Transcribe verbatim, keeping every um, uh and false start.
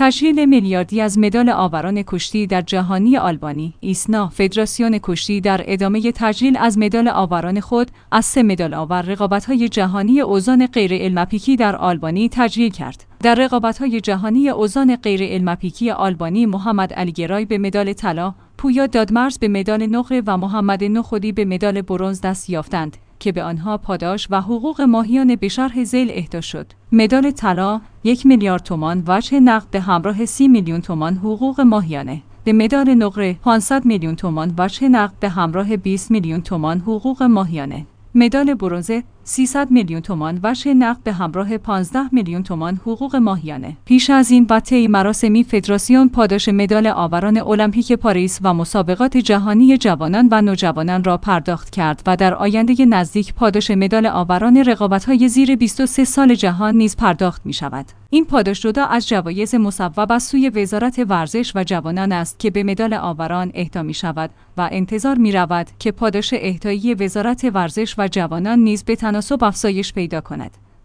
تجلیل میلیاردی از مدال آوران کشتی در جهانی آلبانی، ایسنا فدراسیون کشتی در ادامه تجلیل از مدال آوران خود از سه مدال آور رقابت‌های جهانی اوزان غیر المپیکی در آلبانی تجلیل کرد. در رقابت‌های جهانی اوزان غیر المپیکی آلبانی محمد علی گرای به مدال طلا، پویا دادمرز به مدال نقره و محمد نخودی به مدال برنز دست یافتند که به آنها پاداش و حقوق ماهیانه به شرح ذیل اهدا شد. مدال طلا یک میلیارد تومان وجه نقد به همراه سی میلیون تومان حقوق ماهیانه. به مدال نقره پانصد میلیون تومان وجه نقد به همراه بیست میلیون تومان حقوق ماهیانه. مدال برنز سیصد میلیون تومان وجه نقد به همراه پانزده میلیون تومان حقوق ماهیانه. پیش از این و طی مراسمی فدراسیون پاداش مدال آوران المپیک پاریس و مسابقات جهانی جوانان و نوجوانان را پرداخت کرد و در آینده نزدیک پاداش مدال آوران رقابت‌های زیر بیست و سه سال جهان نیز پرداخت می‌شود. این پاداش جدا از جوایز مصوب از سوی وزارت ورزش و جوانان است که به مدال آوران اهدا می‌شود و انتظار می‌رود که پاداش اهدایی وزارت ورزش و جوانان نیز به تناسب افزایش پیدا کند.